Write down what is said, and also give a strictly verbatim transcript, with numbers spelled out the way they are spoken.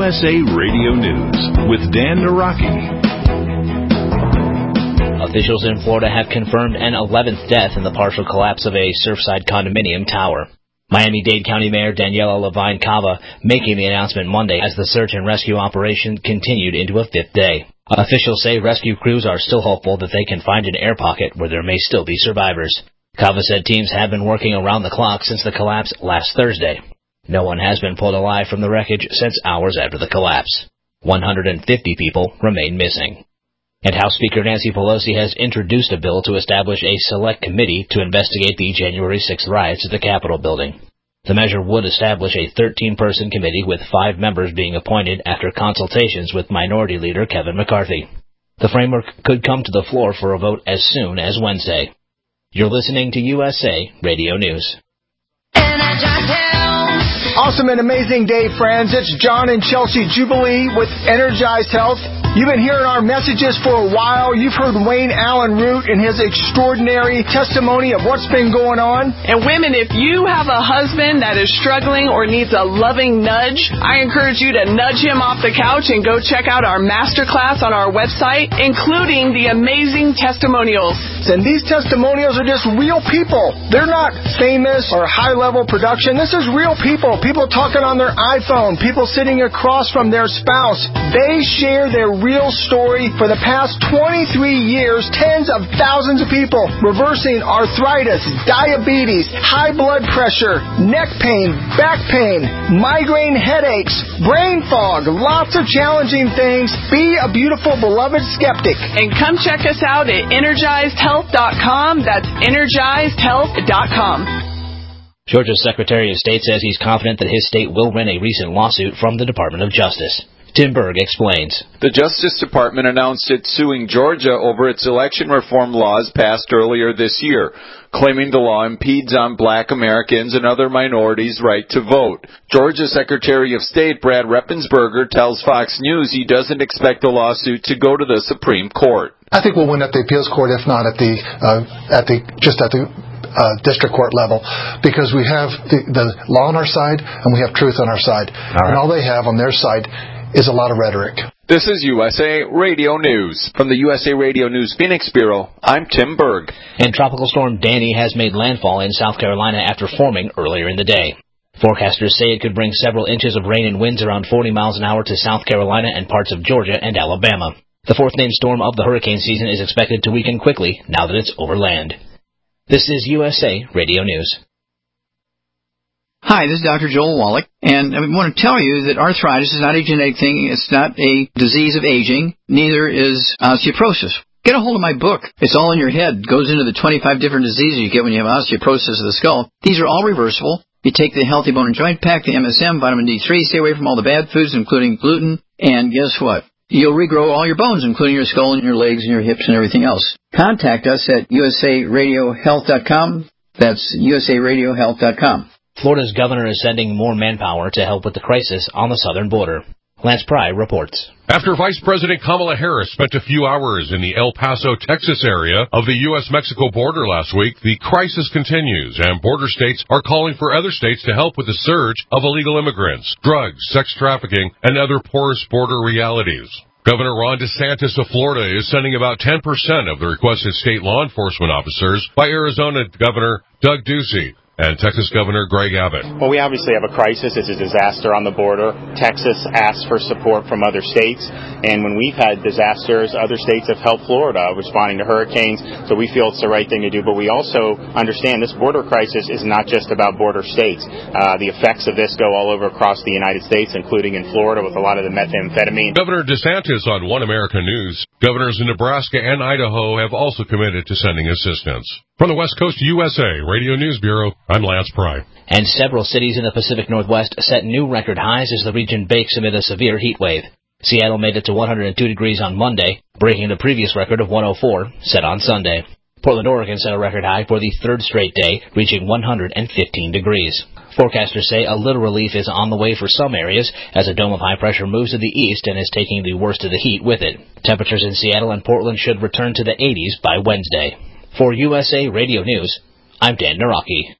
S A Radio News with Dan Naraki. Officials in Florida have confirmed an eleventh death in the partial collapse of a Surfside condominium tower. Miami-Dade County Mayor Daniela Levine Cava making the announcement Monday as the search and rescue operation continued into a fifth day. Officials say rescue crews are still hopeful that they can find an air pocket where there may still be survivors. Cava said teams have been working around the clock since the collapse last Thursday. No one has been pulled alive from the wreckage since hours after the collapse. one hundred fifty people remain missing. And House Speaker Nancy Pelosi has introduced a bill to establish a select committee to investigate the January sixth riots at the Capitol building. The measure would establish a thirteen-person committee with five members being appointed after consultations with Minority Leader Kevin McCarthy. The framework could come to the floor for a vote as soon as Wednesday. You're listening to U S A Radio News. Awesome and amazing day, friends. It's John and Chelsea Jubilee with Energized Health. You've been hearing our messages for a while. You've heard Wayne Allen Root and his extraordinary testimony of what's been going on. And women, if you have a husband that is struggling or needs a loving nudge, I encourage you to nudge him off the couch and go check out our masterclass on our website, including the amazing testimonials. And these testimonials are just real people. They're not famous or high-level production. This is real people. People talking on their iPhone. People sitting across from their spouse. They share their real story. For the past twenty-three years, tens of thousands of people reversing arthritis, diabetes, high blood pressure, neck pain, back pain, migraine headaches, brain fog, lots of challenging things. Be a beautiful, beloved skeptic. And come check us out at energized health dot com. That's energized health dot com. Georgia's Secretary of State says he's confident that his state will win a recent lawsuit from the Department of Justice. Tim Berg explains. The Justice Department announced it's suing Georgia over its election reform laws passed earlier this year, claiming the law impedes on black Americans and other minorities' right to vote. Georgia Secretary of State Brad Raffensperger tells Fox News he doesn't expect the lawsuit to go to the Supreme Court. I think we'll win at the appeals court, if not at the uh, at the just at the uh, district court level, because we have the, the law on our side and we have truth on our side, all right. And all they have on their side is a lot of rhetoric. This is U S A Radio News. From the U S A Radio News Phoenix Bureau, I'm Tim Berg. And Tropical Storm Danny has made landfall in South Carolina after forming earlier in the day. Forecasters say it could bring several inches of rain and winds around forty miles an hour to South Carolina and parts of Georgia and Alabama. The fourth named storm of the hurricane season is expected to weaken quickly now that it's over land. This is U S A Radio News. Hi, this is Doctor Joel Wallach, and I want to tell you that arthritis is not a genetic thing. It's not a disease of aging. Neither is osteoporosis. Get a hold of my book. It's all in your head. It goes into the twenty-five different diseases you get when you have osteoporosis of the skull. These are all reversible. You take the Healthy Bone and Joint Pack, the M S M, vitamin D three, stay away from all the bad foods, including gluten, and guess what? You'll regrow all your bones, including your skull and your legs and your hips and everything else. Contact us at U S A radio health dot com. That's U S A radio health dot com. Florida's governor is sending more manpower to help with the crisis on the southern border. Lance Pry reports. After Vice President Kamala Harris spent a few hours in the El Paso, Texas area of the U S Mexico border last week, the crisis continues, and border states are calling for other states to help with the surge of illegal immigrants, drugs, sex trafficking, and other porous border realities. Governor Ron DeSantis of Florida is sending about ten percent of the requested state law enforcement officers by Arizona Governor Doug Ducey and Texas Governor Greg Abbott. Well, we obviously have a crisis. It's a disaster on the border. Texas asked for support from other states, and when we've had disasters, other states have helped Florida responding to hurricanes, so we feel it's the right thing to do. But we also understand this border crisis is not just about border states. Uh, the effects of this go all over across the United States, including in Florida with a lot of the methamphetamine. Governor DeSantis on One America News. Governors in Nebraska and Idaho have also committed to sending assistance. From the West Coast U S A Radio News Bureau, I'm Lance Pry. And several cities in the Pacific Northwest set new record highs as the region bakes amid a severe heat wave. Seattle made it to one hundred two degrees on Monday, breaking the previous record of one hundred four set on Sunday. Portland, Oregon set a record high for the third straight day, reaching one hundred fifteen degrees. Forecasters say a little relief is on the way for some areas as a dome of high pressure moves to the east and is taking the worst of the heat with it. Temperatures in Seattle and Portland should return to the eighties by Wednesday. For U S A Radio News, I'm Dan Naraki.